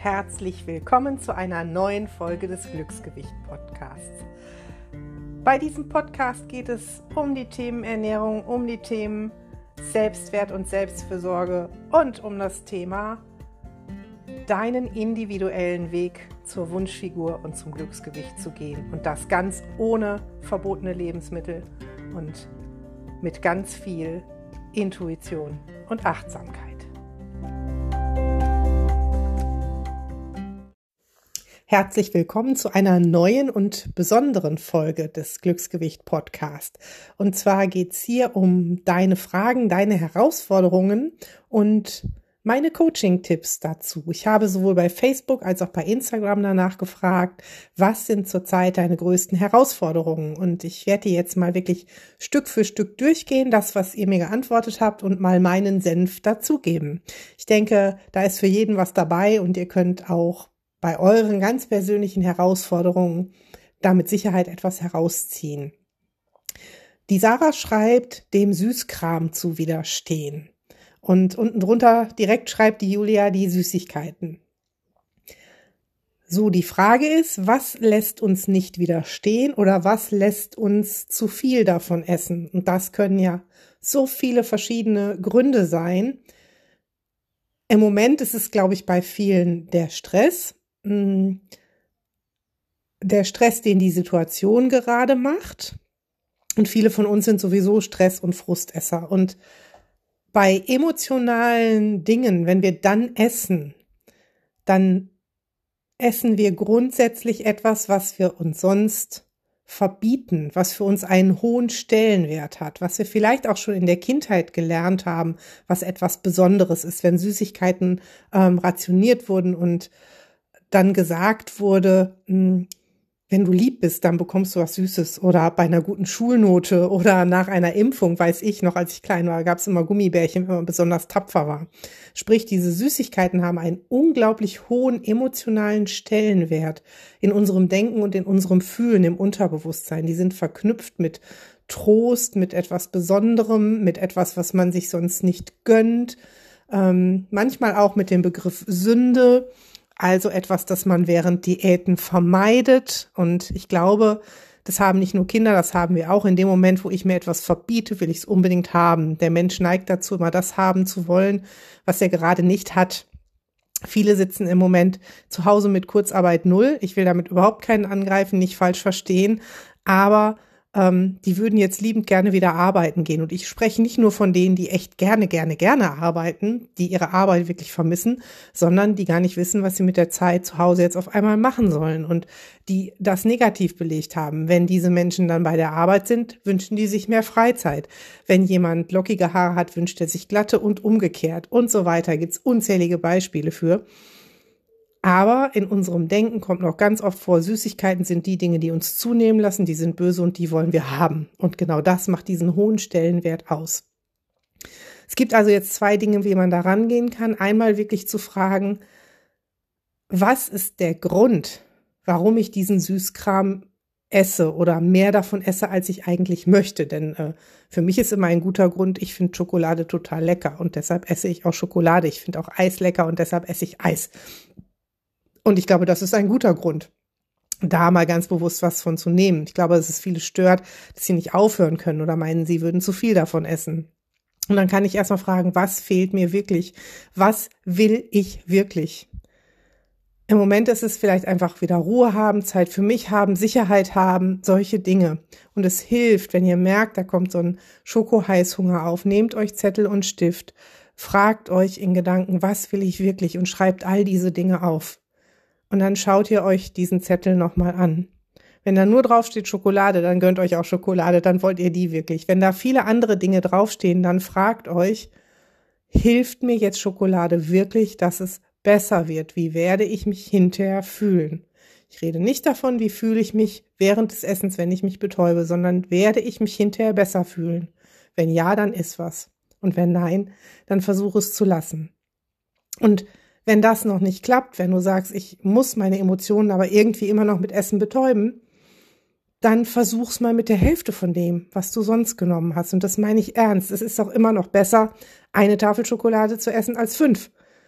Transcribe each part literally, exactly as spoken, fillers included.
herzlich willkommen zu einer neuen Folge des Glücksgewicht-Podcasts. Bei diesem Podcast geht es um die Themen Ernährung, um die Themen Selbstwert und Selbstfürsorge und um das Thema deinen individuellen Weg zur Wunschfigur und zum Glücksgewicht zu gehen. Und das ganz ohne verbotene Lebensmittel und mit ganz viel Intuition und Achtsamkeit. Herzlich willkommen zu einer neuen und besonderen Folge des Glücksgewicht-Podcast. Und zwar geht es hier um deine Fragen, deine Herausforderungen und meine Coaching-Tipps dazu. Ich habe sowohl bei Facebook als auch bei Instagram danach gefragt, was sind zurzeit deine größten Herausforderungen? Und ich werde die jetzt mal wirklich Stück für Stück durchgehen, das, was ihr mir geantwortet habt, und mal meinen Senf dazugeben. Ich denke, da ist für jeden was dabei und ihr könnt auch bei euren ganz persönlichen Herausforderungen da mit Sicherheit etwas herausziehen. Die Sarah schreibt, dem Süßkram zu widerstehen. Und unten drunter direkt schreibt die Julia die Süßigkeiten. So, die Frage ist, was lässt uns nicht widerstehen oder was lässt uns zu viel davon essen? Und das können ja so viele verschiedene Gründe sein. Im Moment ist es, glaube ich, bei vielen der Stress. Der Stress, den die Situation gerade macht. Und viele von uns sind sowieso Stress- und Frustesser. Und bei emotionalen Dingen, wenn wir dann essen, dann essen wir grundsätzlich etwas, was wir uns sonst verbieten, was für uns einen hohen Stellenwert hat, was wir vielleicht auch schon in der Kindheit gelernt haben, was etwas Besonderes ist, wenn Süßigkeiten ähm, rationiert wurden und dann gesagt wurde, wenn du lieb bist, dann bekommst du was Süßes, oder bei einer guten Schulnote oder nach einer Impfung, weiß ich noch, als ich klein war, gab es immer Gummibärchen, wenn man besonders tapfer war. Sprich, diese Süßigkeiten haben einen unglaublich hohen emotionalen Stellenwert in unserem Denken und in unserem Fühlen, im Unterbewusstsein. Die sind verknüpft mit Trost, mit etwas Besonderem, mit etwas, was man sich sonst nicht gönnt, ähm, manchmal auch mit dem Begriff Sünde. Also etwas, das man während Diäten vermeidet. Und ich glaube, das haben nicht nur Kinder, das haben wir auch. In dem Moment, wo ich mir etwas verbiete, will ich es unbedingt haben. Der Mensch neigt dazu, immer das haben zu wollen, was er gerade nicht hat. Viele sitzen im Moment zu Hause mit Kurzarbeit null. Ich will damit überhaupt keinen angreifen, nicht falsch verstehen. Aber ähm, die würden jetzt liebend gerne wieder arbeiten gehen. Und ich spreche nicht nur von denen, die echt gerne, gerne, gerne arbeiten, die ihre Arbeit wirklich vermissen, sondern die gar nicht wissen, was sie mit der Zeit zu Hause jetzt auf einmal machen sollen und die das negativ belegt haben. Wenn diese Menschen dann bei der Arbeit sind, wünschen die sich mehr Freizeit. Wenn jemand lockige Haare hat, wünscht er sich glatte und umgekehrt und so weiter. Gibt es unzählige Beispiele für. Aber in unserem Denken kommt noch ganz oft vor, Süßigkeiten sind die Dinge, die uns zunehmen lassen, die sind böse und die wollen wir haben. Und genau das macht diesen hohen Stellenwert aus. Es gibt also jetzt zwei Dinge, wie man da rangehen kann. Einmal wirklich zu fragen, was ist der Grund, warum ich diesen Süßkram esse oder mehr davon esse, als ich eigentlich möchte. Denn äh, für mich ist immer ein guter Grund, ich finde Schokolade total lecker und deshalb esse ich auch Schokolade. Ich finde auch Eis lecker und deshalb esse ich Eis. Und ich glaube, das ist ein guter Grund, da mal ganz bewusst was von zu nehmen. Ich glaube, dass es viele stört, dass sie nicht aufhören können oder meinen, sie würden zu viel davon essen. Und dann kann ich erstmal fragen, was fehlt mir wirklich? Was will ich wirklich? Im Moment ist es vielleicht einfach wieder Ruhe haben, Zeit für mich haben, Sicherheit haben, solche Dinge. Und es hilft, wenn ihr merkt, da kommt so ein Schoko-Heißhunger auf, nehmt euch Zettel und Stift, fragt euch in Gedanken, was will ich wirklich, und schreibt all diese Dinge auf. Und dann schaut ihr euch diesen Zettel nochmal an. Wenn da nur draufsteht Schokolade, dann gönnt euch auch Schokolade, dann wollt ihr die wirklich. Wenn da viele andere Dinge draufstehen, dann fragt euch, hilft mir jetzt Schokolade wirklich, dass es besser wird? Wie werde ich mich hinterher fühlen? Ich rede nicht davon, wie fühle ich mich während des Essens, wenn ich mich betäube, sondern werde ich mich hinterher besser fühlen? Wenn ja, dann iss was. Und wenn nein, dann versuche es zu lassen. Und wenn das noch nicht klappt, wenn du sagst, ich muss meine Emotionen aber irgendwie immer noch mit Essen betäuben, dann versuch's mal mit der Hälfte von dem, was du sonst genommen hast. Und das meine ich ernst. Es ist auch immer noch besser, eine Tafel Schokolade zu essen als fünf.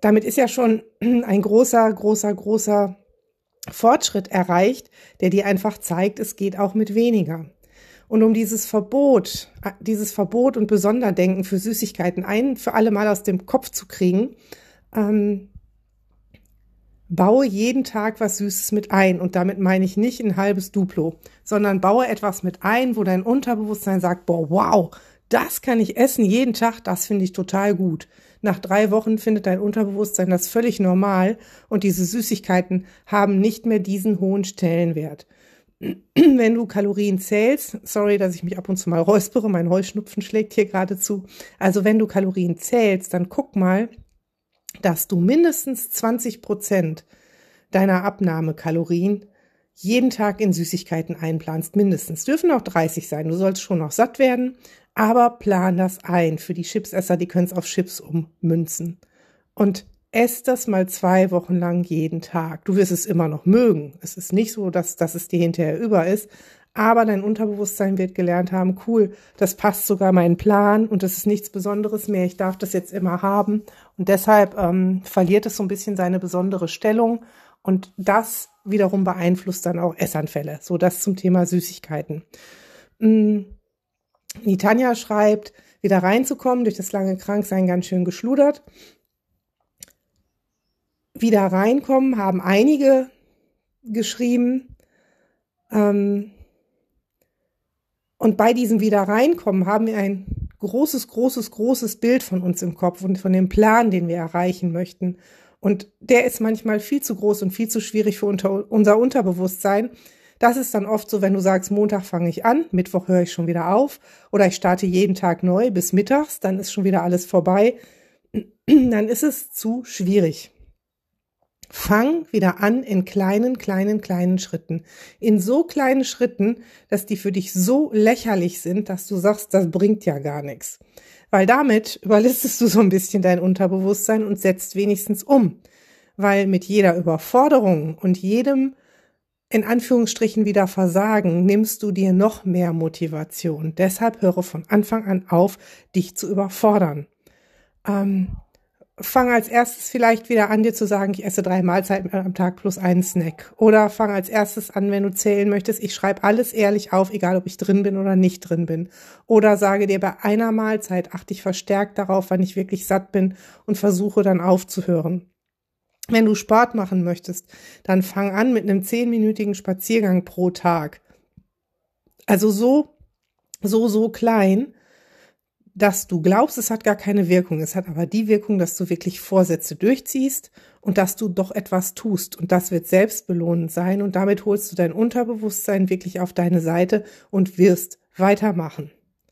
damit ist ja schon ein großer, großer, großer Fortschritt erreicht, der dir einfach zeigt, es geht auch mit weniger. Und um dieses Verbot, dieses Verbot und Besonderdenken für Süßigkeiten ein für alle Mal aus dem Kopf zu kriegen, ähm, baue jeden Tag was Süßes mit ein. Und damit meine ich nicht ein halbes Duplo, sondern baue etwas mit ein, wo dein Unterbewusstsein sagt, boah, wow, das kann ich essen jeden Tag, das finde ich total gut. Nach drei Wochen findet dein Unterbewusstsein das völlig normal und diese Süßigkeiten haben nicht mehr diesen hohen Stellenwert. Wenn du Kalorien zählst, sorry, dass ich mich ab und zu mal räuspere, mein Heuschnupfen schlägt hier gerade zu. Also wenn du Kalorien zählst, dann guck mal, dass du mindestens zwanzig Prozent deiner Abnahmekalorien jeden Tag in Süßigkeiten einplanst, mindestens. Dürfen auch dreißig sein, du sollst schon noch satt werden, aber plan das ein. Für die Chipsesser, die können es auf Chips ummünzen. Und ess das mal zwei Wochen lang jeden Tag. Du wirst es immer noch mögen. Es ist nicht so, dass, dass es dir hinterher über ist, aber dein Unterbewusstsein wird gelernt haben, cool, das passt sogar meinen Plan und das ist nichts Besonderes mehr. Ich darf das jetzt immer haben. Und deshalb ähm, verliert es so ein bisschen seine besondere Stellung. Und das wiederum beeinflusst dann auch Essanfälle. So, das zum Thema Süßigkeiten. Mhm. Die Tanja schreibt, wieder reinzukommen, durch das lange Kranksein ganz schön geschludert. Wieder reinkommen, haben einige geschrieben. Ähm, und bei diesem Wieder reinkommen haben wir ein großes, großes, großes Bild von uns im Kopf und von dem Plan, den wir erreichen möchten. Und der ist manchmal viel zu groß und viel zu schwierig für unter, unser Unterbewusstsein. Das ist dann oft so, wenn du sagst, Montag fange ich an, Mittwoch höre ich schon wieder auf oder ich starte jeden Tag neu bis mittags, dann ist schon wieder alles vorbei. Dann ist es zu schwierig. Fang wieder an in kleinen, kleinen, kleinen Schritten. In so kleinen Schritten, dass die für dich so lächerlich sind, dass du sagst, das bringt ja gar nichts. Weil damit überlistest du so ein bisschen dein Unterbewusstsein und setzt wenigstens um. Weil mit jeder Überforderung und jedem in Anführungsstrichen wieder Versagen, nimmst du dir noch mehr Motivation. Deshalb höre von Anfang an auf, dich zu überfordern. Ähm, fang als erstes vielleicht wieder an, dir zu sagen, ich esse drei Mahlzeiten am Tag plus einen Snack. Oder fang als erstes an, wenn du zählen möchtest, ich schreibe alles ehrlich auf, egal ob ich drin bin oder nicht drin bin. Oder sage dir, bei einer Mahlzeit achte ich verstärkt darauf, wann ich wirklich satt bin und versuche dann aufzuhören. Wenn du Sport machen möchtest, dann fang an mit einem zehnminütigen Spaziergang pro Tag. Also so, so, so klein, dass du glaubst, es hat gar keine Wirkung. Es hat aber die Wirkung, dass du wirklich Vorsätze durchziehst und dass du doch etwas tust. Und das wird selbstbelohnend sein und damit holst du dein Unterbewusstsein wirklich auf deine Seite und wirst weitermachen.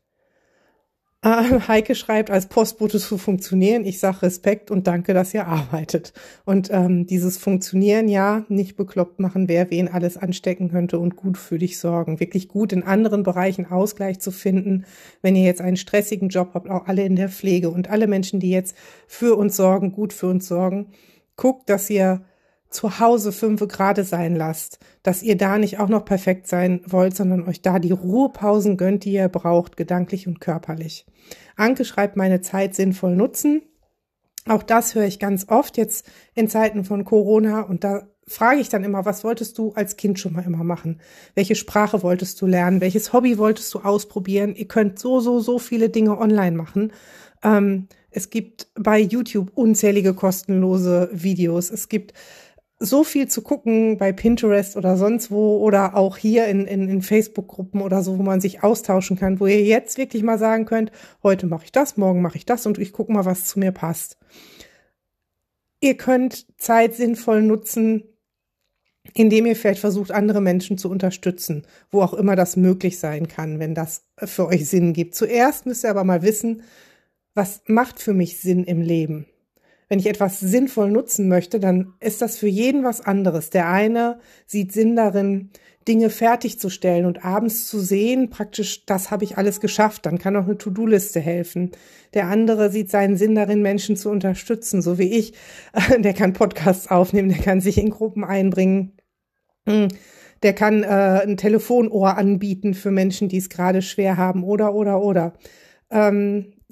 Heike schreibt, als Postbote zu funktionieren. Ich sage Respekt und danke, dass ihr arbeitet. Und ähm, dieses Funktionieren, ja, nicht bekloppt machen, wer wen alles anstecken könnte und gut für dich sorgen. Wirklich gut in anderen Bereichen Ausgleich zu finden. Wenn ihr jetzt einen stressigen Job habt, auch alle in der Pflege und alle Menschen, die jetzt für uns sorgen, gut für uns sorgen, guckt, dass ihr zu Hause fünfe gerade sein lasst, dass ihr da nicht auch noch perfekt sein wollt, sondern euch da die Ruhepausen gönnt, die ihr braucht, gedanklich und körperlich. Anke schreibt, meine Zeit sinnvoll nutzen. Auch das höre ich ganz oft jetzt in Zeiten von Corona und da frage ich dann immer, was wolltest du als Kind schon mal immer machen? Welche Sprache wolltest du lernen? Welches Hobby wolltest du ausprobieren? Ihr könnt so, so, so viele Dinge online machen. Ähm, es gibt bei YouTube unzählige kostenlose Videos. Es gibt so viel zu gucken bei Pinterest oder sonst wo oder auch hier in, in, in Facebook-Gruppen oder so, wo man sich austauschen kann, wo ihr jetzt wirklich mal sagen könnt, heute mache ich das, morgen mache ich das und ich gucke mal, was zu mir passt. Ihr könnt Zeit sinnvoll nutzen, indem ihr vielleicht versucht, andere Menschen zu unterstützen, wo auch immer das möglich sein kann, wenn das für euch Sinn gibt. Zuerst müsst ihr aber mal wissen, was macht für mich Sinn im Leben? Wenn ich etwas sinnvoll nutzen möchte, dann ist das für jeden was anderes. Der eine sieht Sinn darin, Dinge fertigzustellen und abends zu sehen, praktisch, das habe ich alles geschafft, dann kann auch eine To-Do-Liste helfen. Der andere sieht seinen Sinn darin, Menschen zu unterstützen, so wie ich. Der kann Podcasts aufnehmen, der kann sich in Gruppen einbringen. Der kann äh, ein Telefonohr anbieten für Menschen, die es gerade schwer haben oder, oder, oder. Ähm,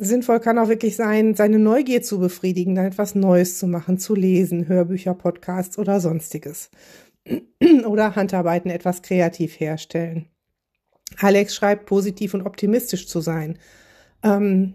sinnvoll kann auch wirklich sein, seine Neugier zu befriedigen, dann etwas Neues zu machen, zu lesen, Hörbücher, Podcasts oder sonstiges. Oder Handarbeiten etwas kreativ herstellen. Alex schreibt, positiv und optimistisch zu sein. Ähm,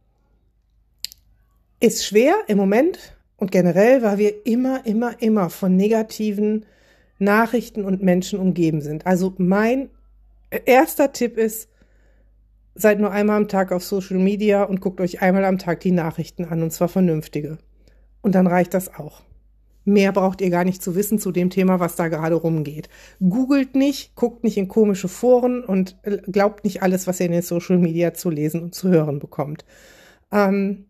ist schwer im Moment und generell, weil wir immer, immer, immer von negativen Nachrichten und Menschen umgeben sind. Also mein erster Tipp ist, seid nur einmal am Tag auf Social Media und guckt euch einmal am Tag die Nachrichten an, und zwar vernünftige. Und dann reicht das auch. Mehr braucht ihr gar nicht zu wissen zu dem Thema, was da gerade rumgeht. Googelt nicht, guckt nicht in komische Foren und glaubt nicht alles, was ihr in den Social Media zu lesen und zu hören bekommt. Ähm,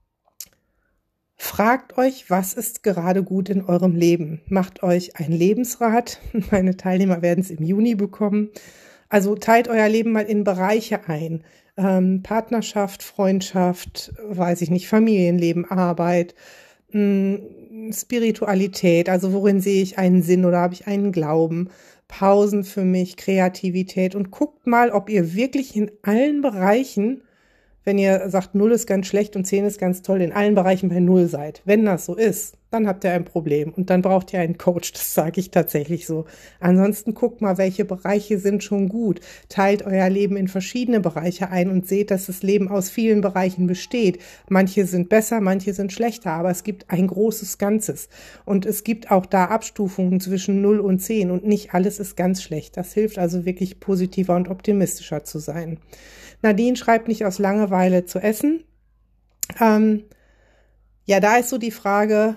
fragt euch, was ist gerade gut in eurem Leben? Macht euch ein Lebensrat. Meine Teilnehmer werden es im Juni bekommen. Also teilt euer Leben mal in Bereiche ein. Ähm, Partnerschaft, Freundschaft, weiß ich nicht, Familienleben, Arbeit, mh, Spiritualität, also worin sehe ich einen Sinn oder habe ich einen Glauben, Pausen für mich, Kreativität, und guckt mal, ob ihr wirklich in allen Bereichen, wenn ihr sagt, null ist ganz schlecht und zehn ist ganz toll, in allen Bereichen bei null seid. Wenn das so ist, dann habt ihr ein Problem und dann braucht ihr einen Coach, das sage ich tatsächlich so. Ansonsten guckt mal, welche Bereiche sind schon gut. Teilt euer Leben in verschiedene Bereiche ein und seht, dass das Leben aus vielen Bereichen besteht. Manche sind besser, manche sind schlechter, aber es gibt ein großes Ganzes. Und es gibt auch da Abstufungen zwischen null und zehn und nicht alles ist ganz schlecht. Das hilft also wirklich positiver und optimistischer zu sein. Nadine schreibt, nicht aus Langeweile zu essen. Ähm, ja, da ist so die Frage,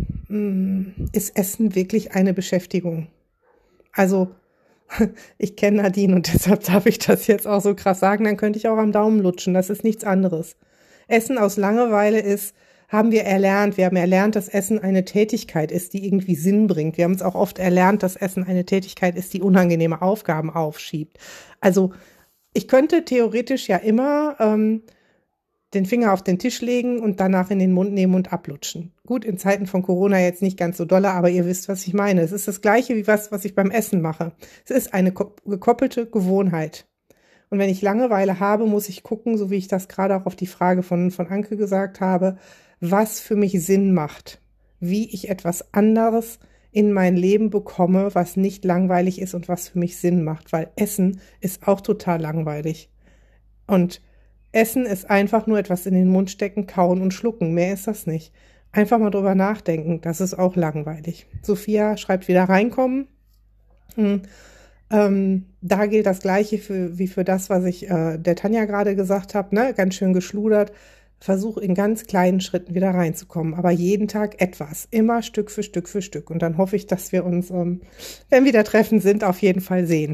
mh, ist Essen wirklich eine Beschäftigung? Also, ich kenne Nadine und deshalb darf ich das jetzt auch so krass sagen, dann könnte ich auch am Daumen lutschen, das ist nichts anderes. Essen aus Langeweile ist, haben wir erlernt, wir haben erlernt, dass Essen eine Tätigkeit ist, die irgendwie Sinn bringt. Wir haben es auch oft erlernt, dass Essen eine Tätigkeit ist, die unangenehme Aufgaben aufschiebt. Also, ich könnte theoretisch ja immer ähm, den Finger auf den Tisch legen und danach in den Mund nehmen und ablutschen. Gut, in Zeiten von Corona jetzt nicht ganz so dolle, aber ihr wisst, was ich meine. Es ist das Gleiche wie was, was ich beim Essen mache. Es ist eine gekoppelte Gewohnheit. Und wenn ich Langeweile habe, muss ich gucken, so wie ich das gerade auch auf die Frage von, von Anke gesagt habe, was für mich Sinn macht. Wie ich etwas anderes in mein Leben bekomme, was nicht langweilig ist und was für mich Sinn macht, weil Essen ist auch total langweilig. Und Essen ist einfach nur etwas in den Mund stecken, kauen und schlucken. Mehr ist das nicht. Einfach mal drüber nachdenken, das ist auch langweilig. Sophia schreibt wieder reinkommen. Hm. Ähm, da gilt das Gleiche für, wie für das, was ich äh, der Tanja gerade gesagt habe, ne? Ganz schön geschludert. Versuch in ganz kleinen Schritten wieder reinzukommen, aber jeden Tag etwas, immer Stück für Stück für Stück. Und dann hoffe ich, dass wir uns, ähm, wenn wir da treffen sind, auf jeden Fall sehen.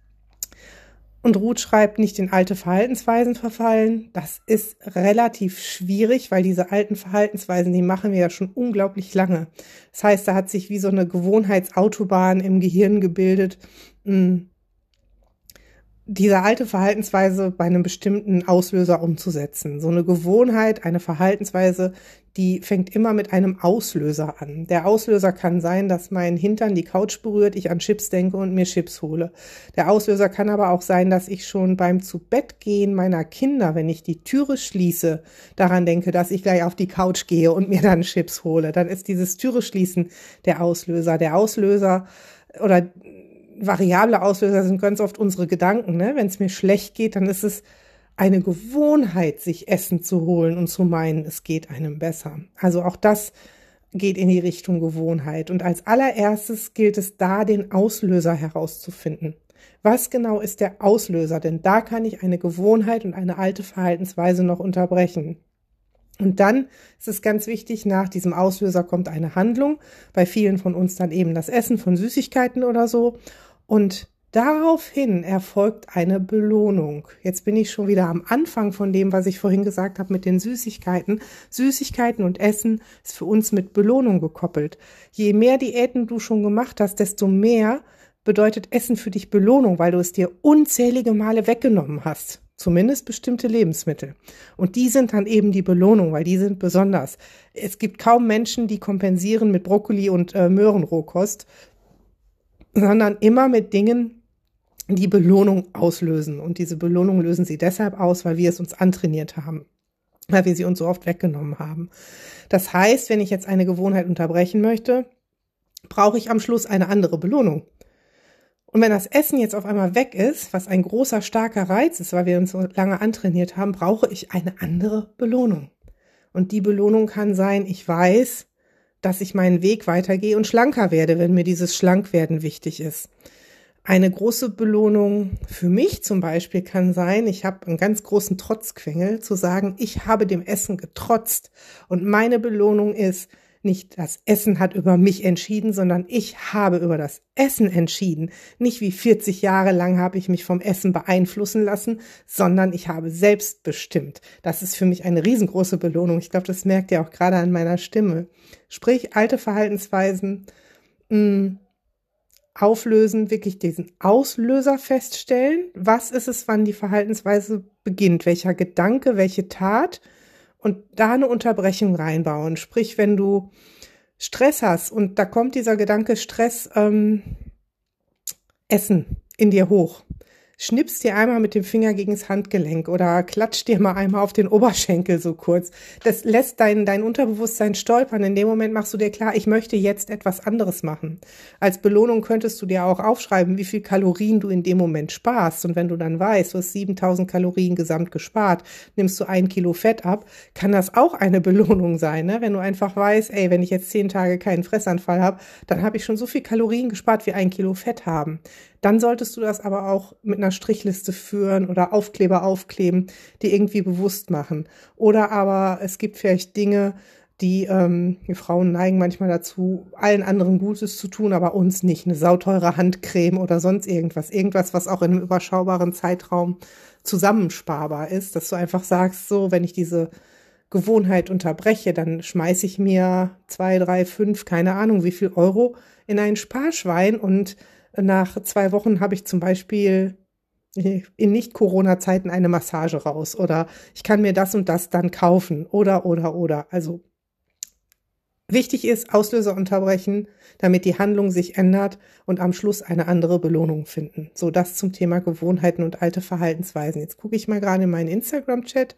Und Ruth schreibt, nicht in alte Verhaltensweisen verfallen. Das ist relativ schwierig, weil diese alten Verhaltensweisen, die machen wir ja schon unglaublich lange. Das heißt, da hat sich wie so eine Gewohnheitsautobahn im Gehirn gebildet, mh, diese alte Verhaltensweise bei einem bestimmten Auslöser umzusetzen. So eine Gewohnheit, eine Verhaltensweise, die fängt immer mit einem Auslöser an. Der Auslöser kann sein, dass mein Hintern die Couch berührt, ich an Chips denke und mir Chips hole. Der Auslöser kann aber auch sein, dass ich schon beim Zubettgehen meiner Kinder, wenn ich die Türe schließe, daran denke, dass ich gleich auf die Couch gehe und mir dann Chips hole. Dann ist dieses Türe schließen der Auslöser. Der Auslöser oder variable Auslöser sind ganz oft unsere Gedanken. Ne? Wenn es mir schlecht geht, dann ist es eine Gewohnheit, sich Essen zu holen und zu meinen, es geht einem besser. Also auch das geht in die Richtung Gewohnheit. Und als allererstes gilt es da, den Auslöser herauszufinden. Was genau ist der Auslöser? Denn da kann ich eine Gewohnheit und eine alte Verhaltensweise noch unterbrechen. Und dann ist es ganz wichtig, nach diesem Auslöser kommt eine Handlung. Bei vielen von uns dann eben das Essen von Süßigkeiten oder so. Und daraufhin erfolgt eine Belohnung. Jetzt bin ich schon wieder am Anfang von dem, was ich vorhin gesagt habe mit den Süßigkeiten. Süßigkeiten und Essen ist für uns mit Belohnung gekoppelt. Je mehr Diäten du schon gemacht hast, desto mehr bedeutet Essen für dich Belohnung, weil du es dir unzählige Male weggenommen hast. Zumindest bestimmte Lebensmittel. Und die sind dann eben die Belohnung, weil die sind besonders. Es gibt kaum Menschen, die kompensieren mit Brokkoli und äh, Möhrenrohkost, sondern immer mit Dingen, die Belohnung auslösen. Und diese Belohnung lösen sie deshalb aus, weil wir es uns antrainiert haben. weil wir sie uns so oft weggenommen haben. Das heißt, wenn ich jetzt eine Gewohnheit unterbrechen möchte, brauche ich am Schluss eine andere Belohnung. Und wenn das Essen jetzt auf einmal weg ist, was ein großer, starker Reiz ist, weil wir uns so lange antrainiert haben, brauche ich eine andere Belohnung. Und die Belohnung kann sein, ich weiß, dass ich meinen Weg weitergehe und schlanker werde, wenn mir dieses Schlankwerden wichtig ist. Eine große Belohnung für mich zum Beispiel kann sein, ich habe einen ganz großen Trotzquengel, zu sagen, ich habe dem Essen getrotzt und meine Belohnung ist, nicht das Essen hat über mich entschieden, sondern ich habe über das Essen entschieden. Nicht wie vierzig Jahre lang habe ich mich vom Essen beeinflussen lassen, sondern ich habe selbst bestimmt. Das ist für mich eine riesengroße Belohnung. Ich glaube, das merkt ihr auch gerade an meiner Stimme. Sprich, alte Verhaltensweisen mh, auflösen, wirklich diesen Auslöser feststellen. Was ist es, wann die Verhaltensweise beginnt? Welcher Gedanke, welche Tat? Und da eine Unterbrechung reinbauen. Sprich, wenn du Stress hast und da kommt dieser Gedanke Stress, ähm, Essen in dir hoch. Schnippst dir einmal mit dem Finger gegens Handgelenk oder klatscht dir mal einmal auf den Oberschenkel so kurz. Das lässt dein, dein Unterbewusstsein stolpern. In dem Moment machst du dir klar, ich möchte jetzt etwas anderes machen. Als Belohnung könntest du dir auch aufschreiben, wie viel Kalorien du in dem Moment sparst. Und wenn du dann weißt, du hast siebentausend Kalorien gesamt gespart, nimmst du ein Kilo Fett ab, kann das auch eine Belohnung sein, ne? Wenn du einfach weißt, ey, wenn ich jetzt zehn Tage keinen Fressanfall habe, dann habe ich schon so viel Kalorien gespart, wie ein Kilo Fett haben. Dann solltest du das aber auch mit einer Strichliste führen oder Aufkleber aufkleben, die irgendwie bewusst machen. Oder aber es gibt vielleicht Dinge, die, ähm, wir Frauen neigen manchmal dazu, allen anderen Gutes zu tun, aber uns nicht. Eine sauteure Handcreme oder sonst irgendwas. Irgendwas, was auch in einem überschaubaren Zeitraum zusammensparbar ist, dass du einfach sagst, so, wenn ich diese Gewohnheit unterbreche, dann schmeiße ich mir zwei, drei, fünf, keine Ahnung, wie viel Euro in ein Sparschwein und nach zwei Wochen habe ich zum Beispiel in Nicht-Corona-Zeiten eine Massage raus oder ich kann mir das und das dann kaufen oder, oder, oder. Also wichtig ist, Auslöser unterbrechen, damit die Handlung sich ändert und am Schluss eine andere Belohnung finden. So, das zum Thema Gewohnheiten und alte Verhaltensweisen. Jetzt gucke ich mal gerade in meinen Instagram-Chat.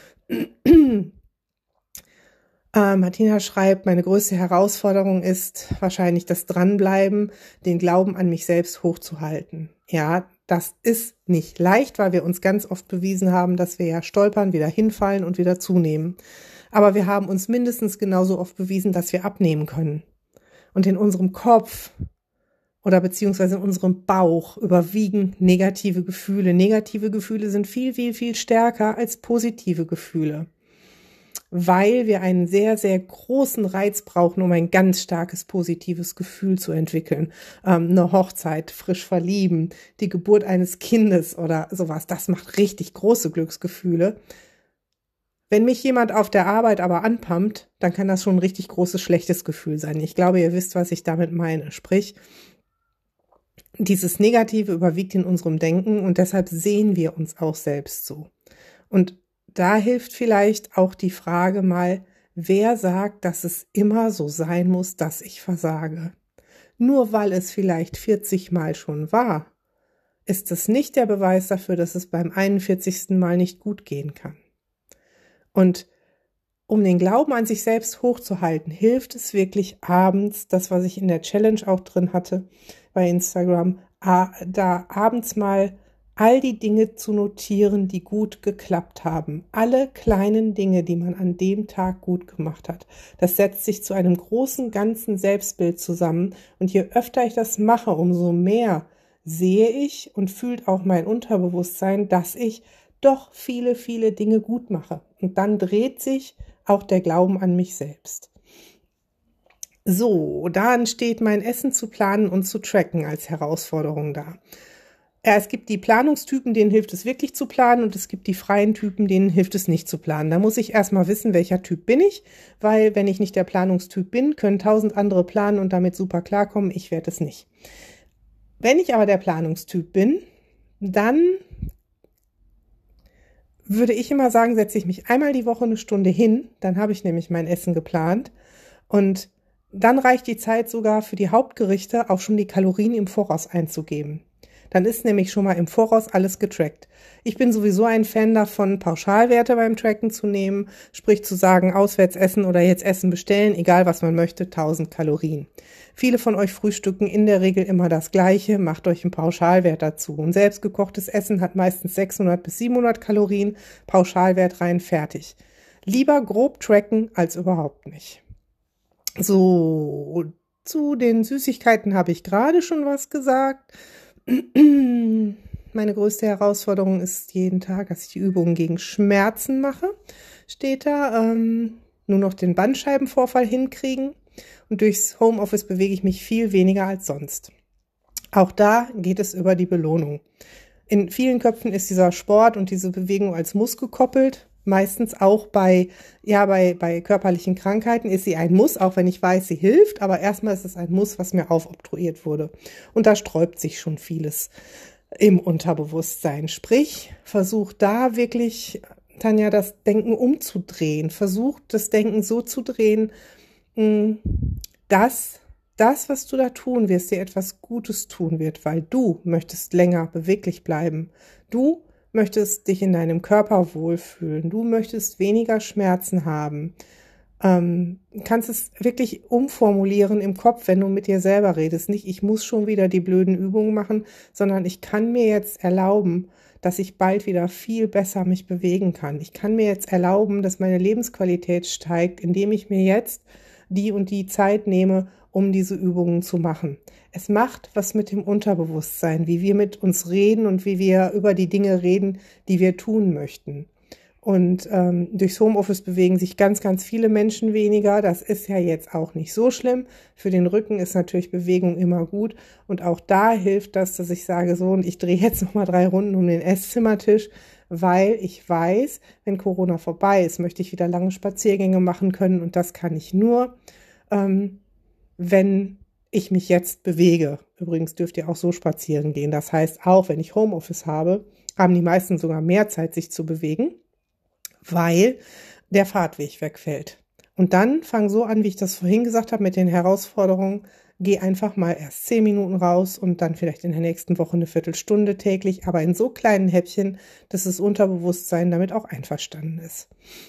Äh, Martina schreibt, meine größte Herausforderung ist wahrscheinlich das Dranbleiben, den Glauben an mich selbst hochzuhalten. Ja, das ist nicht leicht, weil wir uns ganz oft bewiesen haben, dass wir ja stolpern, wieder hinfallen und wieder zunehmen. Aber wir haben uns mindestens genauso oft bewiesen, dass wir abnehmen können. Und in unserem Kopf oder beziehungsweise in unserem Bauch überwiegen negative Gefühle. Negative Gefühle sind viel, viel, viel stärker als positive Gefühle, weil wir einen sehr, sehr großen Reiz brauchen, um ein ganz starkes positives Gefühl zu entwickeln. Ähm, eine Hochzeit, frisch verlieben, die Geburt eines Kindes oder sowas, das macht richtig große Glücksgefühle. Wenn mich jemand auf der Arbeit aber anpumpt, dann kann das schon ein richtig großes schlechtes Gefühl sein. Ich glaube, ihr wisst, was ich damit meine. Sprich, dieses Negative überwiegt in unserem Denken und deshalb sehen wir uns auch selbst so. Und da hilft vielleicht auch die Frage mal, wer sagt, dass es immer so sein muss, dass ich versage? Nur weil es vielleicht vierzig Mal schon war, ist es nicht der Beweis dafür, dass es beim einundvierzigsten Mal nicht gut gehen kann. Und um den Glauben an sich selbst hochzuhalten, hilft es wirklich abends, das, was ich in der Challenge auch drin hatte bei Instagram, da abends mal all die Dinge zu notieren, die gut geklappt haben. Alle kleinen Dinge, die man an dem Tag gut gemacht hat. Das setzt sich zu einem großen, ganzen Selbstbild zusammen. Und je öfter ich das mache, umso mehr sehe ich und fühlt auch mein Unterbewusstsein, dass ich doch viele, viele Dinge gut mache. Und dann dreht sich auch der Glauben an mich selbst. So, dann steht mein Essen zu planen und zu tracken als Herausforderung da. Ja, es gibt die Planungstypen, denen hilft es wirklich zu planen und es gibt die freien Typen, denen hilft es nicht zu planen. Da muss ich erstmal wissen, welcher Typ bin ich, weil wenn ich nicht der Planungstyp bin, können tausend andere planen und damit super klarkommen. Ich werde es nicht. Wenn ich aber der Planungstyp bin, dann würde ich immer sagen, setze ich mich einmal die Woche eine Stunde hin, dann habe ich nämlich mein Essen geplant und dann reicht die Zeit sogar für die Hauptgerichte auch schon die Kalorien im Voraus einzugeben. Dann ist nämlich schon mal im Voraus alles getrackt. Ich bin sowieso ein Fan davon, Pauschalwerte beim Tracken zu nehmen, sprich zu sagen, auswärts essen oder jetzt Essen bestellen, egal was man möchte, tausend Kalorien. Viele von euch frühstücken in der Regel immer das Gleiche, macht euch einen Pauschalwert dazu. Und selbstgekochtes Essen hat meistens sechshundert bis siebenhundert Kalorien, Pauschalwert rein, fertig. Lieber grob tracken als überhaupt nicht. So, zu den Süßigkeiten habe ich gerade schon was gesagt. Meine größte Herausforderung ist jeden Tag, dass ich die Übungen gegen Schmerzen mache. Steht da, ähm, nur noch den Bandscheibenvorfall hinkriegen. Und durchs Homeoffice bewege ich mich viel weniger als sonst. Auch da geht es über die Belohnung. In vielen Köpfen ist dieser Sport und diese Bewegung als Muss gekoppelt. Meistens auch bei, ja, bei, bei körperlichen Krankheiten ist sie ein Muss, auch wenn ich weiß, sie hilft. Aber erstmal ist es ein Muss, was mir aufoktroyiert wurde. Und da sträubt sich schon vieles im Unterbewusstsein. Sprich, versucht da wirklich, Tanja, das Denken umzudrehen. Versucht das Denken so zu drehen, dass das, was du da tun wirst, dir etwas Gutes tun wird, weil du möchtest länger beweglich bleiben. Du möchtest dich in deinem Körper wohlfühlen. Du möchtest weniger Schmerzen haben. Ähm, kannst es wirklich umformulieren im Kopf, wenn du mit dir selber redest. Nicht, ich muss schon wieder die blöden Übungen machen, sondern ich kann mir jetzt erlauben, dass ich bald wieder viel besser mich bewegen kann. Ich kann mir jetzt erlauben, dass meine Lebensqualität steigt, indem ich mir jetzt die und die Zeit nehme, um diese Übungen zu machen. Es macht was mit dem Unterbewusstsein, wie wir mit uns reden und wie wir über die Dinge reden, die wir tun möchten. Und ähm, durchs Homeoffice bewegen sich ganz, ganz viele Menschen weniger. Das ist ja jetzt auch nicht so schlimm. Für den Rücken ist natürlich Bewegung immer gut. Und auch da hilft das, dass ich sage, so, und ich drehe jetzt nochmal drei Runden um den Esszimmertisch, weil ich weiß, wenn Corona vorbei ist, möchte ich wieder lange Spaziergänge machen können. Und das kann ich nur, ähm, wenn ich mich jetzt bewege. Übrigens dürft ihr auch so spazieren gehen. Das heißt, auch wenn ich Homeoffice habe, haben die meisten sogar mehr Zeit, sich zu bewegen, weil der Fahrtweg wegfällt. Und dann fang so an, wie ich das vorhin gesagt habe, mit den Herausforderungen. Geh einfach mal erst zehn Minuten raus und dann vielleicht in der nächsten Woche eine Viertelstunde täglich, aber in so kleinen Häppchen, dass das Unterbewusstsein damit auch einverstanden ist.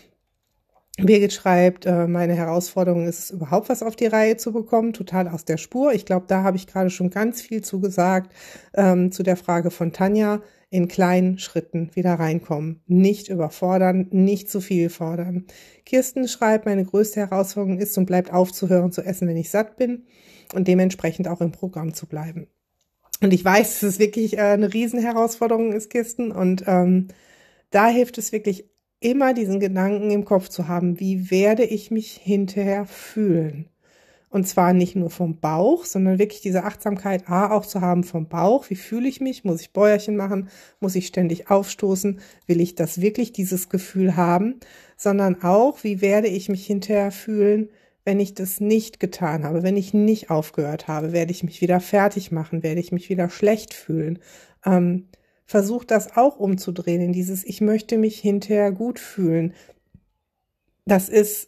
Birgit schreibt, äh, meine Herausforderung ist es, überhaupt was auf die Reihe zu bekommen, total aus der Spur. Ich glaube, da habe ich gerade schon ganz viel zu gesagt, ähm, zu der Frage von Tanja, in kleinen Schritten wieder reinkommen. Nicht überfordern, nicht zu viel fordern. Kirsten schreibt, meine größte Herausforderung ist und bleibt aufzuhören zu essen, wenn ich satt bin und dementsprechend auch im Programm zu bleiben. Und ich weiß, dass es wirklich äh, eine Riesenherausforderung ist, Kirsten, und ähm, da hilft es wirklich immer, diesen Gedanken im Kopf zu haben, wie werde ich mich hinterher fühlen? Und zwar nicht nur vom Bauch, sondern wirklich diese Achtsamkeit A auch zu haben vom Bauch. Wie fühle ich mich? Muss ich Bäuerchen machen? Muss ich ständig aufstoßen? Will ich das wirklich, dieses Gefühl haben? Sondern auch, wie werde ich mich hinterher fühlen, wenn ich das nicht getan habe, wenn ich nicht aufgehört habe? Werde ich mich wieder fertig machen? Werde ich mich wieder schlecht fühlen? Ähm, versuch das auch umzudrehen in dieses, ich möchte mich hinterher gut fühlen. Das ist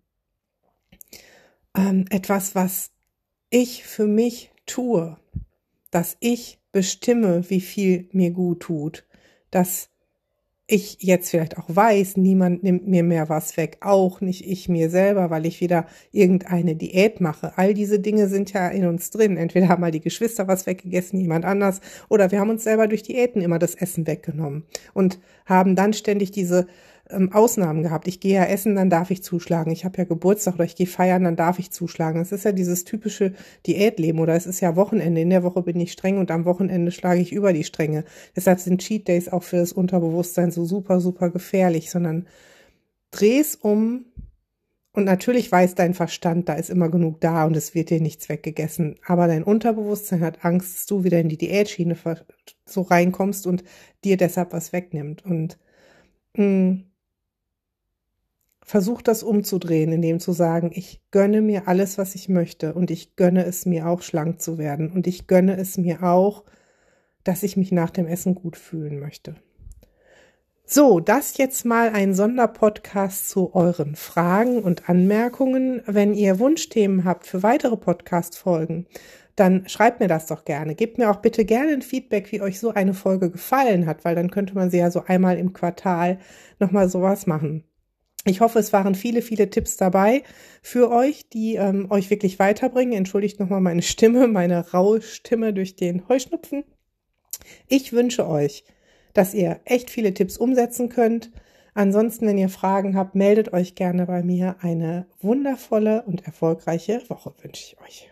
ähm, etwas, was ich für mich tue, dass ich bestimme, wie viel mir gut tut, dass ich jetzt vielleicht auch weiß, niemand nimmt mir mehr was weg, auch nicht ich mir selber, weil ich wieder irgendeine Diät mache. All diese Dinge sind ja in uns drin. Entweder haben mal die Geschwister was weggegessen, jemand anders, oder wir haben uns selber durch Diäten immer das Essen weggenommen und haben dann ständig diese ähm, Ausnahmen gehabt. Ich gehe ja essen, dann darf ich zuschlagen. Ich habe ja Geburtstag oder ich gehe feiern, dann darf ich zuschlagen. Das ist ja dieses typische Diätleben, oder es ist ja Wochenende. In der Woche bin ich streng und am Wochenende schlage ich über die Stränge. Deshalb sind Cheat Days auch für das Unterbewusstsein so super, super gefährlich, sondern dreh's um. Und natürlich weiß dein Verstand, da ist immer genug da und es wird dir nichts weggegessen. Aber dein Unterbewusstsein hat Angst, dass du wieder in die Diätschiene so reinkommst und dir deshalb was wegnimmt. Und mh, versuch das umzudrehen, indem zu sagen, ich gönne mir alles, was ich möchte, und ich gönne es mir auch, schlank zu werden, und ich gönne es mir auch, dass ich mich nach dem Essen gut fühlen möchte. So, das jetzt mal ein Sonderpodcast zu euren Fragen und Anmerkungen. Wenn ihr Wunschthemen habt für weitere Podcast-Folgen, dann schreibt mir das doch gerne. Gebt mir auch bitte gerne ein Feedback, wie euch so eine Folge gefallen hat, weil dann könnte man sie ja so einmal im Quartal nochmal sowas machen. Ich hoffe, es waren viele, viele Tipps dabei für euch, die ähm, euch wirklich weiterbringen. Entschuldigt nochmal meine Stimme, meine raue Stimme durch den Heuschnupfen. Ich wünsche euch, dass ihr echt viele Tipps umsetzen könnt. Ansonsten, wenn ihr Fragen habt, meldet euch gerne bei mir. Eine wundervolle und erfolgreiche Woche wünsche ich euch.